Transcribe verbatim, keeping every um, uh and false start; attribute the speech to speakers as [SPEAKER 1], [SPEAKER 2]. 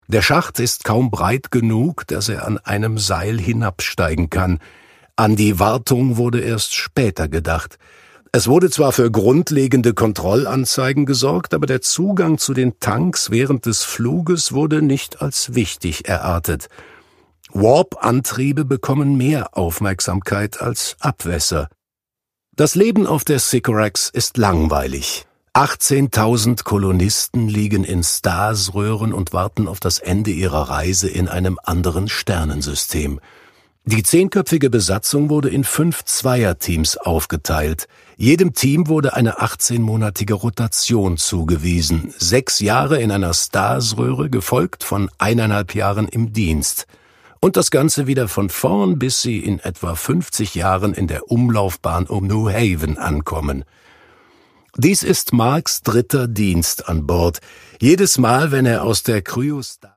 [SPEAKER 1] Der Schacht ist kaum breit genug, dass er an einem Seil hinabsteigen kann. An die Wartung wurde erst später gedacht. Es wurde zwar für grundlegende Kontrollanzeigen gesorgt, aber der Zugang zu den Tanks während des Fluges wurde nicht als wichtig erachtet. Warp-Antriebe bekommen mehr Aufmerksamkeit als Abwässer. Das Leben auf der Sycorax ist langweilig. achtzehntausend Kolonisten liegen in Stasröhren und warten auf das Ende ihrer Reise in einem anderen Sternensystem. Die zehnköpfige Besatzung wurde in fünf Zweierteams aufgeteilt. Jedem Team wurde eine achtzehnmonatige Rotation zugewiesen, sechs Jahre in einer Stasröhre, gefolgt von eineinhalb Jahren im Dienst. Und das Ganze wieder von vorn, bis sie in etwa fünfzig Jahren in der Umlaufbahn um New Haven ankommen. Dies ist Marks dritter Dienst an Bord. Jedes Mal, wenn er aus der Kryostat